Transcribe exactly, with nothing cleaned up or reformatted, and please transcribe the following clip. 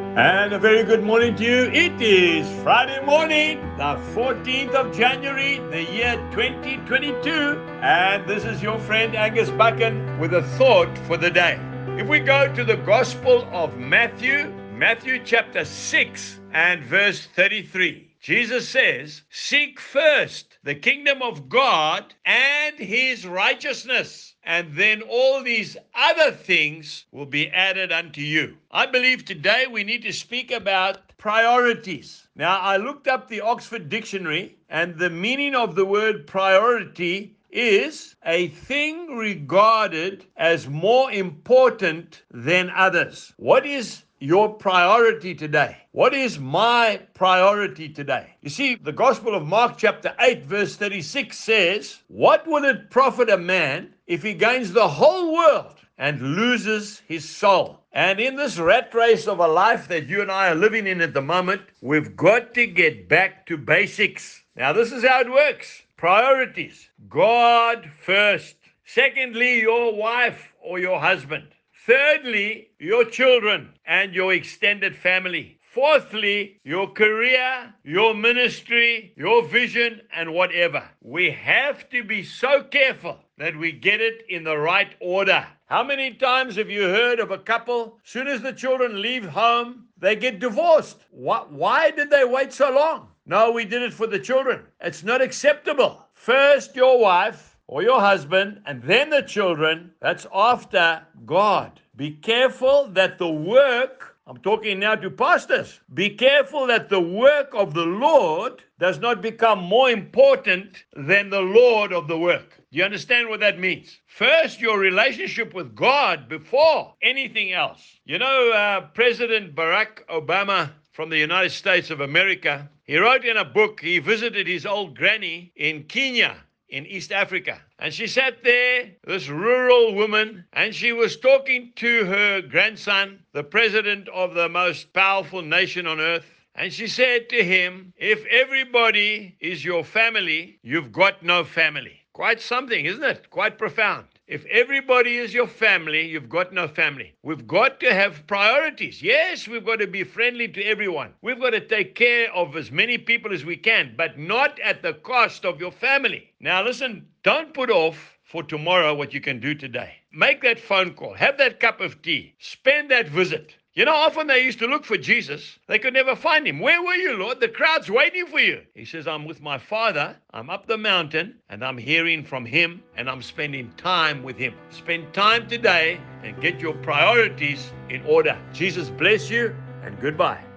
And a very good morning to you. It is Friday morning, the fourteenth of January, the year twenty twenty-two. And this is your friend Angus Buchan with a thought for the day. If we go to the Gospel of Matthew, Matthew chapter six and verse thirty-three, Jesus says, "Seek first the kingdom of God and his righteousness, and then all these other things will be added unto you." I believe today we need to speak about priorities. Now, I looked up the Oxford Dictionary, and the meaning of the word priority is a thing regarded as more important than others. What is your priority today? What is my priority today? You see, the Gospel of Mark chapter eight verse thirty-six says, "What will it profit a man if he gains the whole world and loses his soul?" And in this rat race of a life that you and I are living in at the moment, we've got to get back to basics. Now, this is how it works. Priorities. God first. Secondly, your wife or your husband. Thirdly, your children and your extended family. Fourthly, your career, your ministry, your vision, and whatever. We have to be so careful that we get it in the right order. How many times have you heard of a couple, soon as the children leave home, they get divorced? What, why did they wait so long? No, we did it for the children. It's not acceptable. First your wife or your husband, and then the children. That's after God. Be careful that the work, I'm talking now to pastors, be careful that the work of the Lord does not become more important than the Lord of the work. Do you understand what that means? First, your relationship with God before anything else. You know, uh, President Barack Obama from the United States of America, he wrote in a book, he visited his old granny in Kenya, in East Africa. And she sat there, this rural woman, and she was talking to her grandson, the president of the most powerful nation on earth. And she said to him, "If everybody is your family, you've got no family." Quite something, isn't it? Quite profound. If everybody is your family, you've got no family. We've got to have priorities. Yes, we've got to be friendly to everyone. We've got to take care of as many people as we can, but not at the cost of your family. Now listen, don't put off for tomorrow what you can do today. Make that phone call. Have that cup of tea. Spend that visit. You know, often they used to look for Jesus. They could never find him. "Where were you, Lord? The crowd's waiting for you." He says, "I'm with my Father. I'm up the mountain, and I'm hearing from him, and I'm spending time with him." Spend time today and get your priorities in order. Jesus bless you, and goodbye.